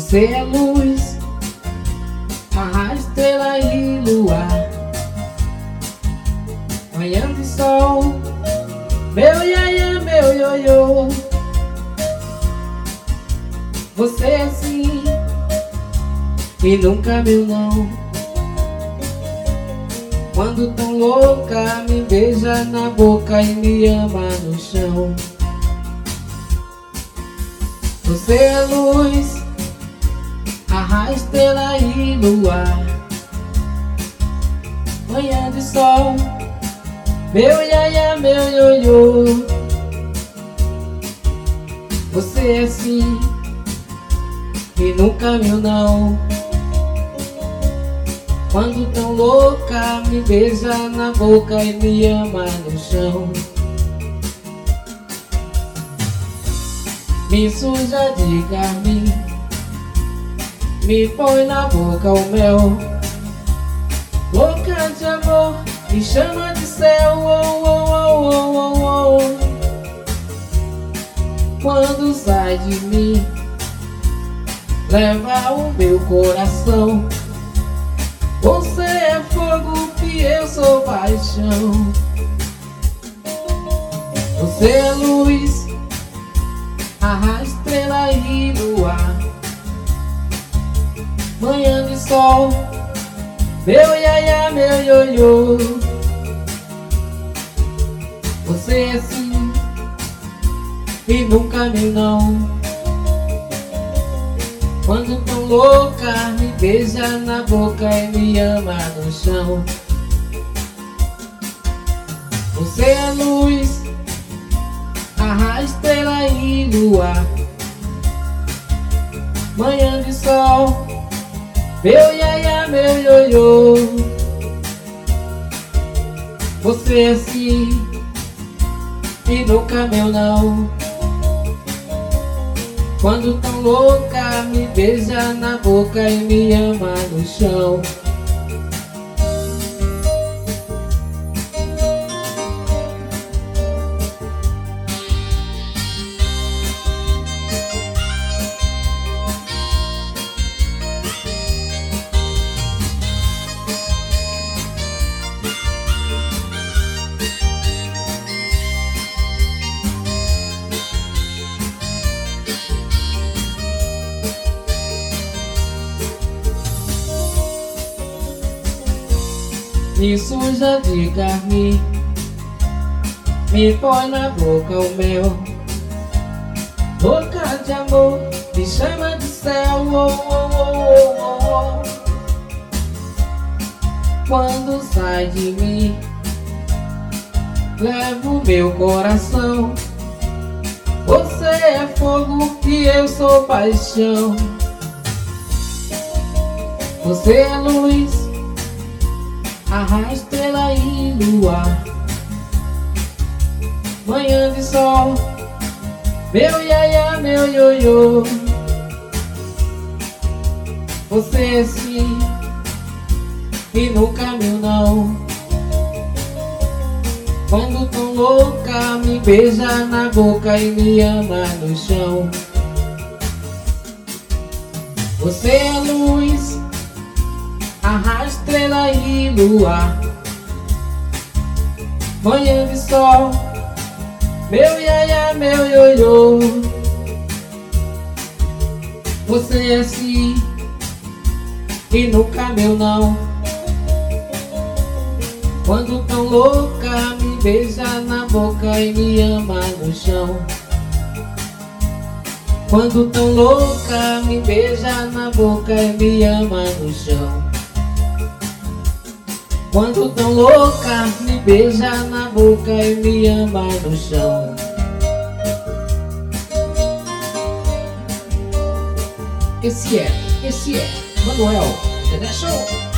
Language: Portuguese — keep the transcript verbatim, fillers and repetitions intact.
Você é luz, a estrela e luar, manhã de sol, meu iaia, meu ioiô. Você é sim e nunca meu não. Quando tão louca, me beija na boca e me ama no chão. Você é luz, a estrela e luar, manhã de sol, meu iaia, meu ioiô. Você é sim e nunca meu não. Quando tão louca, me beija na boca e me ama no chão. Me suja de carmim, me põe na boca o mel. Louca de amor, me chama de céu, oh, oh, oh, oh, oh, oh. Quando sai de mim, leva o meu coração. Você é fogo e eu sou paixão. Você é luz, a estrela e luar, manhã de sol, meu iaia, meu ioiô. Você é sim e nunca meu não. Quando tão louca, me beija na boca e me ama no chão. Você é luz, a estrela e luar, manhã de sol, meu iaia, meu ioiô. Você é sim e nunca meu não. Quando tão louca, me beija na boca e me ama no chão. Me suja de carmim, me põe na boca o mel. Louca de amor, me chama de céu, oh, oh, oh, oh, oh. Quando sai de mim, levo o meu coração. Você é fogo e eu sou paixão. Você é luz, a estrela e luar, manhã de sol, meu iaia, meu ioiô. Você é sim e nunca meu não. Quando tão louca, me beija na boca e me ama no chão. Você é luz, a estrela e luar, manhã de sol, meu iaia, meu ioiô. Você é sim e nunca meu não. Quando tão louca, me beija na boca e me ama no chão. Quando tão louca, me beija na boca e me ama no chão. Quando tão louca, me beija na boca e me ama no chão. Esse é, esse é Manuel The Show.